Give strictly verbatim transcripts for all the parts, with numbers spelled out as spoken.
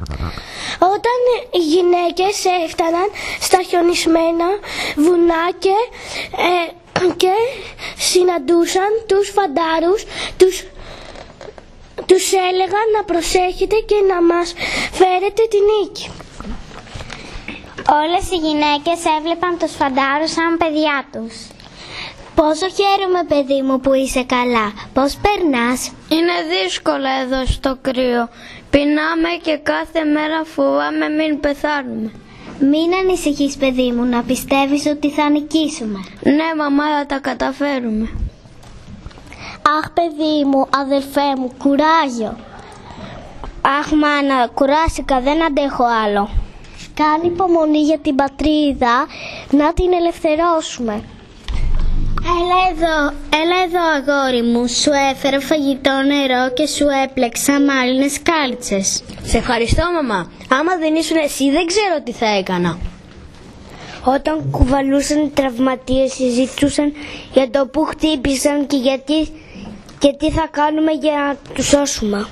Όταν οι γυναίκες έφταναν στα χιονισμένα βουνά και, ε, και συναντούσαν τους φαντάρους, τους, τους έλεγαν να προσέχετε και να μας φέρετε τη νίκη. Όλες οι γυναίκες έβλεπαν τους φαντάρους σαν παιδιά τους. Πόσο χαίρομαι, παιδί μου, που είσαι καλά. Πώς περνάς? Είναι δύσκολα εδώ στο κρύο. Πεινάμε και κάθε μέρα φοβάμαι μην πεθάνουμε. Μην ανησυχείς, παιδί μου, να πιστεύεις ότι θα νικήσουμε. Ναι, μαμά, θα τα καταφέρουμε. Αχ, παιδί μου, αδελφέ μου, κουράγιο. Αχ, μάνα, κουράσικα, δεν αντέχω άλλο. Κάνει υπομονή για την πατρίδα, να την ελευθερώσουμε. Έλα εδώ, έλα εδώ, αγόρι μου. Σου έφερα φαγητό, νερό και σου έπλεξα μάλινες κάλτσες. Σε ευχαριστώ, μαμά. Άμα δεν ήσουν εσύ, δεν ξέρω τι θα έκανα. Όταν κουβαλούσαν οι τραυματίες, συζητούσαν για το που χτύπησαν και, γιατί, και τι θα κάνουμε για να τους σώσουμε.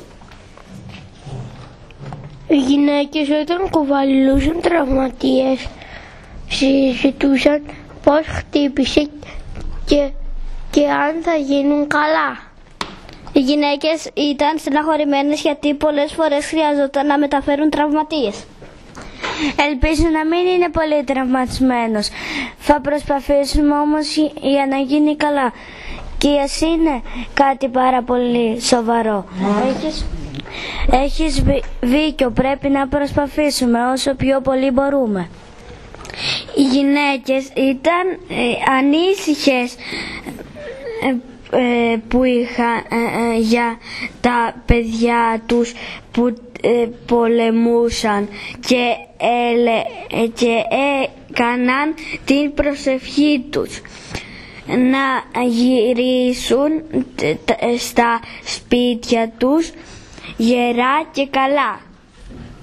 Οι γυναίκες όταν κουβαλούσαν τραυματίες, συζητούσαν πώς χτύπησε και, και αν θα γίνουν καλά. Οι γυναίκες ήταν στεναχωρημένες γιατί πολλές φορές χρειαζόταν να μεταφέρουν τραυματίες. Ελπίζω να μην είναι πολύ τραυματισμένος. Θα προσπαθήσουμε όμως για να γίνει καλά. Και ας είναι κάτι πάρα πολύ σοβαρό. Έχεις, έχεις δίκιο, πρέπει να προσπαθήσουμε όσο πιο πολύ μπορούμε. Οι γυναίκες ήταν ε, ανήσυχες ε, ε, που είχαν ε, ε, για τα παιδιά τους που ε, πολεμούσαν και, ε, και έκαναν την προσευχή τους να γυρίσουν στα σπίτια τους γερά και καλά.